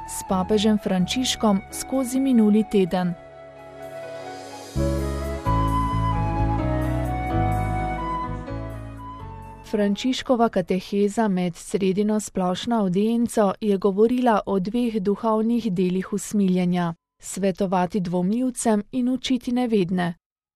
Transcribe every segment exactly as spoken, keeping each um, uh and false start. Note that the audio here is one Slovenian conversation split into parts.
s papežem Frančiškom skozi minuli teden. Frančiškova kateheza med sredino splošno avdienco je govorila o dveh duhovnih delih usmiljenja: svetovati dvomljivcem in učiti nevedne.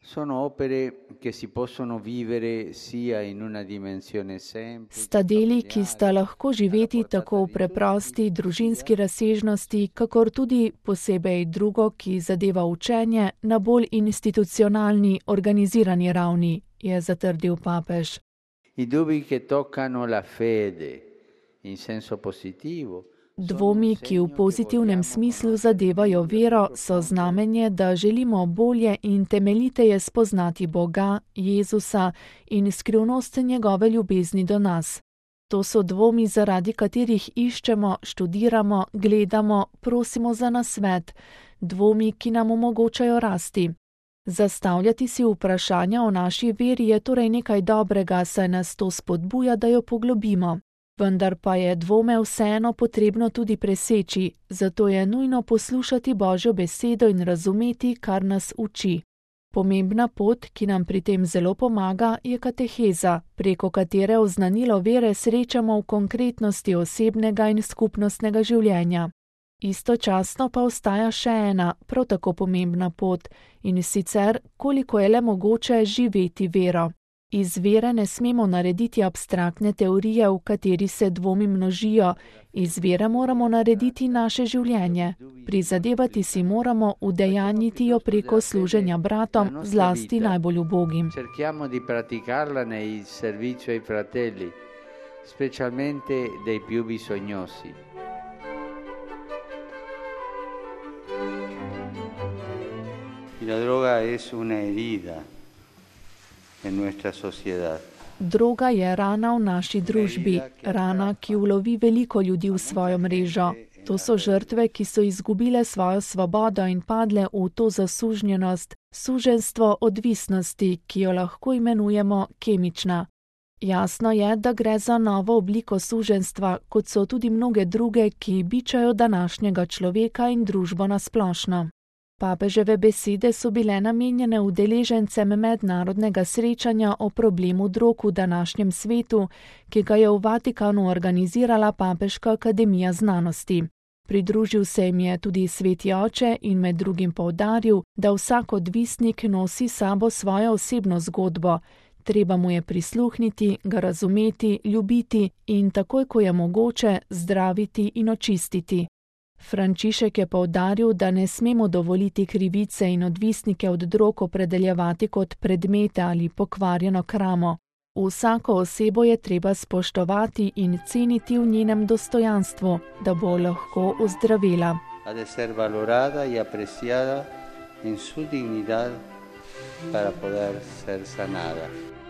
Sta deli, ki sta lahko živeti tako v preprosti družinski razsežnosti, kakor tudi posebej drugo, ki zadeva učenje na bolj institucionalni, organizirani ravni, je zatrdil papež. I dubbi che toccano la fede in senso positivo. Dvomi, ki v pozitivnem smislu zadevajo vero, so znamenje, da želimo bolje in temeljiteje spoznati Boga, Jezusa in skrivnost njegove ljubezni do nas. To so dvomi, zaradi katerih iščemo, študiramo, gledamo, prosimo za nasvet, dvomi, ki nam omogočajo rasti. Zastavljati si vprašanja o naši veri je torej nekaj dobrega, saj nas to spodbuja, da jo poglobimo. Vendar pa je dvome vseeno potrebno tudi preseči, zato je nujno poslušati Božjo besedo in razumeti, kar nas uči. Pomembna pot, ki nam pri tem zelo pomaga, je kateheza, preko katere oznanilo vere srečamo v konkretnosti osebnega in skupnostnega življenja. Istočasno pa ostaja še ena, prav tako pomembna pot, in sicer, koliko je le mogoče živeti vero. Iz vere ne smemo narediti abstraktne teorije, v kateri se dvomi množijo, iz vere moramo narediti naše življenje. Prizadevati si moramo udejanjiti jo preko služenja bratom, zlasti najbolj ubogim. Cerchiamo di praticarla nei servizio ai fratelli, specialmente dei più bisognosi. La droga es una herida en nuestra sociedad. Droga je rana v naši družbi, rana, ki ulovi veliko ljudi v svojo mrežo. To so žrtve, ki so izgubile svojo svobodo in padle v to zasužnjenost, suženjstvo odvisnosti, ki jo lahko imenujemo kemična. Jasno je, da gre za novo obliko suženjstva, kot so tudi mnoge druge, ki bičajo današnjega človeka in družbo nasplošno. Papeževe besede so bile namenjene udeležencem mednarodnega srečanja o problemu drog v današnjem svetu, ki ga je v Vatikanu organizirala Papeška akademija znanosti. Pridružil se jim je tudi sveti oče in med drugim poudaril, da vsak odvisnik nosi sabo svojo osebno zgodbo. Treba mu je prisluhniti, ga razumeti, ljubiti in takoj, ko je mogoče, zdraviti in očistiti. Frančišek je poudaril, da ne smemo dovoliti krivice in odvisnike od drog opredeljevati kot predmete ali pokvarjeno kramo. Vsako osebo je treba spoštovati in ceniti v njenem dostojanstvu, da bo lahko ozdravela. Ha de ser valorada y apreciada en su dignidad para poder ser sanada.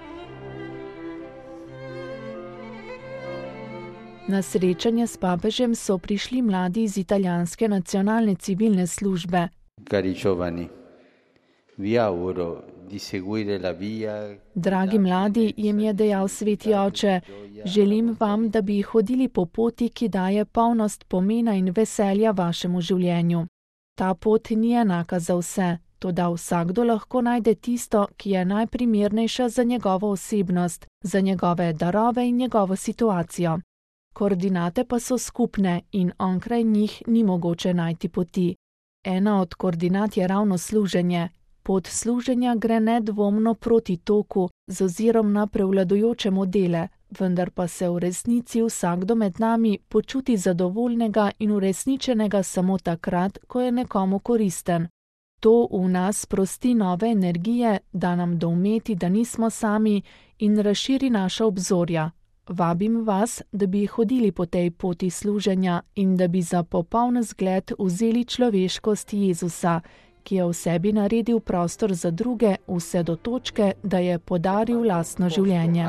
Na srečanje s papežem so prišli mladi iz italijanske nacionalne civilne službe. Cari giovani, vi auguro di seguire la via. Dragi mladi, jim je dejal sveti oče, želim vam, da bi hodili po poti, ki daje polnost pomena in veselja vašemu življenju. Ta pot ni enaka za vse, toda vsakdo lahko najde tisto, ki je najprimernejša za njegovo osebnost, za njegove darove in njegovo situacijo. Koordinate pa so skupne in onkraj njih ni mogoče najti poti. Ena od koordinat je ravno služenje. Pot služenja gre nedvomno proti toku z ozirom na prevladujoče modele, vendar pa se v resnici vsakdo med nami počuti zadovoljnega in uresničenega samo takrat, ko je nekomu koristen. To v nas sprosti nove energije, da nam doumeti, da nismo sami in razširi naša obzorja. Vabim vas, da bi hodili po tej poti služenja in da bi za popoln zgled vzeli človeškost Jezusa, ki je v sebi naredil prostor za druge vse do točke, da je podaril lastno življenje.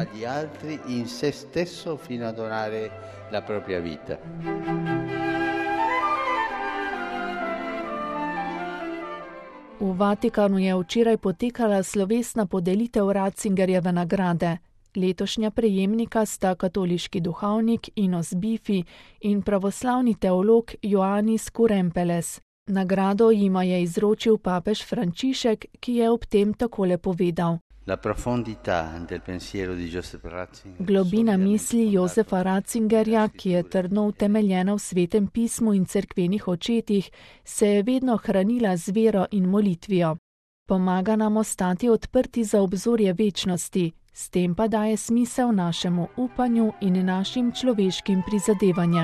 V Vatikanu je včeraj potekala slovesna podelitev Ratzingerjeve nagrade. Letošnja prejemnika sta katoliški duhovnik Inos Bifi in pravoslavni teolog Ioannis Kurempeles. Nagrado jima je izročil papež Frančišek, ki je ob tem takole povedal. Globina misli Josefa Ratzingerja, ki je trdno utemeljena v svetem pismu in cerkvenih očetih, se je vedno hranila z vero in molitvijo. Pomaga nam ostati odprti za obzorje večnosti, s tem pa daje smisel našemu upanju in našim človeškim prizadevanjem.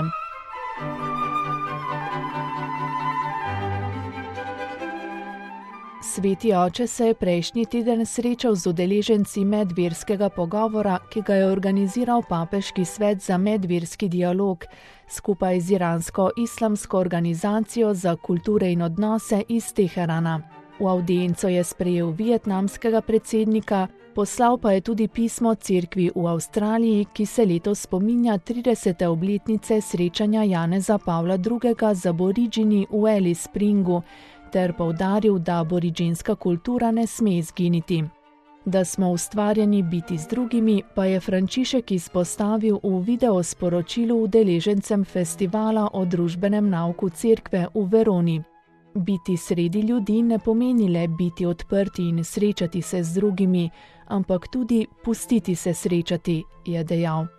Sveti oče se je prejšnji teden srečal z udeleženci medverskega pogovora, ki ga je organiziral Papeški svet za medverski dialog, skupaj z iransko-islamsko organizacijo za kulture in odnose iz Teherana. V avdienco je sprejel vietnamskega predsednika, poslal pa je tudi pismo cerkvi v Avstraliji, ki se letos spominja tridesete obletnice srečanja Janeza Pavla drugega z aboridžini v Alice Springu, ter poudaril, da aboridžinska kultura ne sme izginiti. Da smo ustvarjeni biti z drugimi, pa je Frančišek izpostavil v videosporočilu udeležencem festivala o družbenem nauku cerkve v Veroni. Biti sredi ljudi ne pomeni le biti odprti in srečati se z drugimi, ampak tudi pustiti se srečati, je dejal.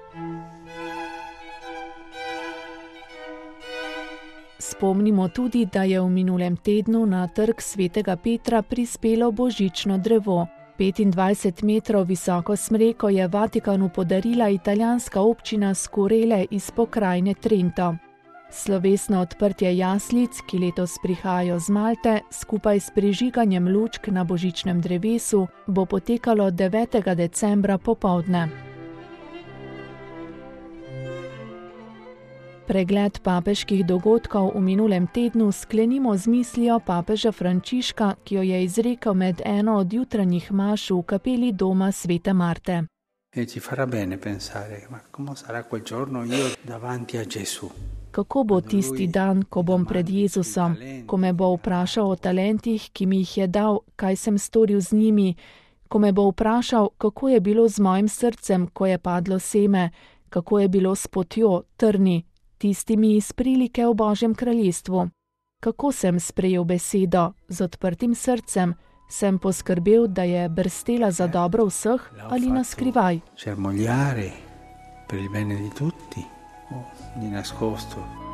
Spomnimo tudi, da je v minulem tednu na trg svetega Petra prispelo božično drevo. petindvajset metrov visoko smreko je Vatikanu podarila italijanska občina Skurele iz pokrajine Trento. Slovesno odprtje jaslic, ki letos prihajajo z Malte, skupaj s prižiganjem lučk na božičnem drevesu, bo potekalo devetega decembra popoldne. Pregled papeških dogodkov v minulem tednu sklenimo z mislijo papeža Frančiška, ki jo je izrekel med eno od jutranjih maš v kapeli doma svete Marte. Kako bo tisti dan, ko bom pred Jezusom, ko me bo vprašal o talentih, ki mi jih je dal, kaj sem storil z njimi, ko me bo vprašal, kako je bilo z mojim srcem, ko je padlo seme, kako je bilo s potjo, trni, tistimi iz prilike v Božjem kraljestvu. Kako sem sprejel besedo, z odprtim srcem, sem poskrbel, da je brstela za dobro vseh ali na skrivaj. Per il bene di tutti o di nascosto.